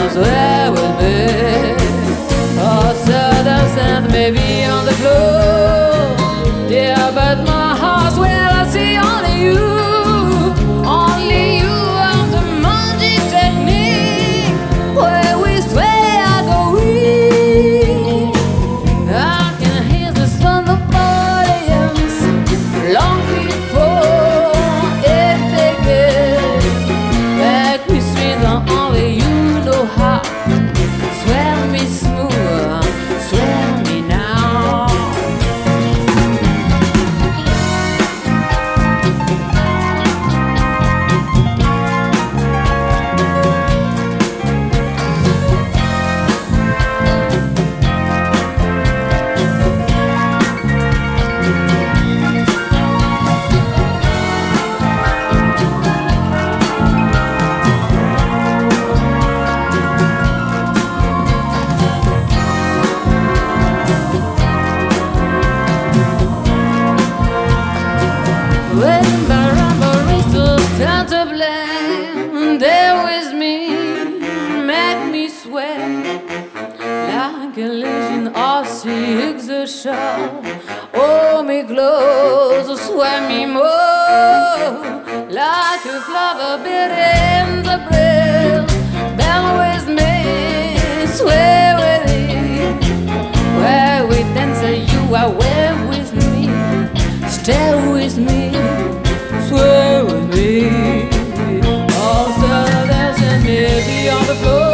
swear with me. Oh, southern sand may be on the floor, yeah, but my heart's where I see only you, only you. And the magic technique where we sway I go weak. I can hear the sound of audience long before it begins. Make me sweet and only you know how. Swear me smooth, swear me now. When Baramba still stand to blame, there with me, make me sweat like a legion of six shell. Hold me close, swear me more, like a flower bit in the breeze. Then with me, swear with me, where we dance, you are where with me. Stay with me, swear with me. Also, there's a baby on the floor.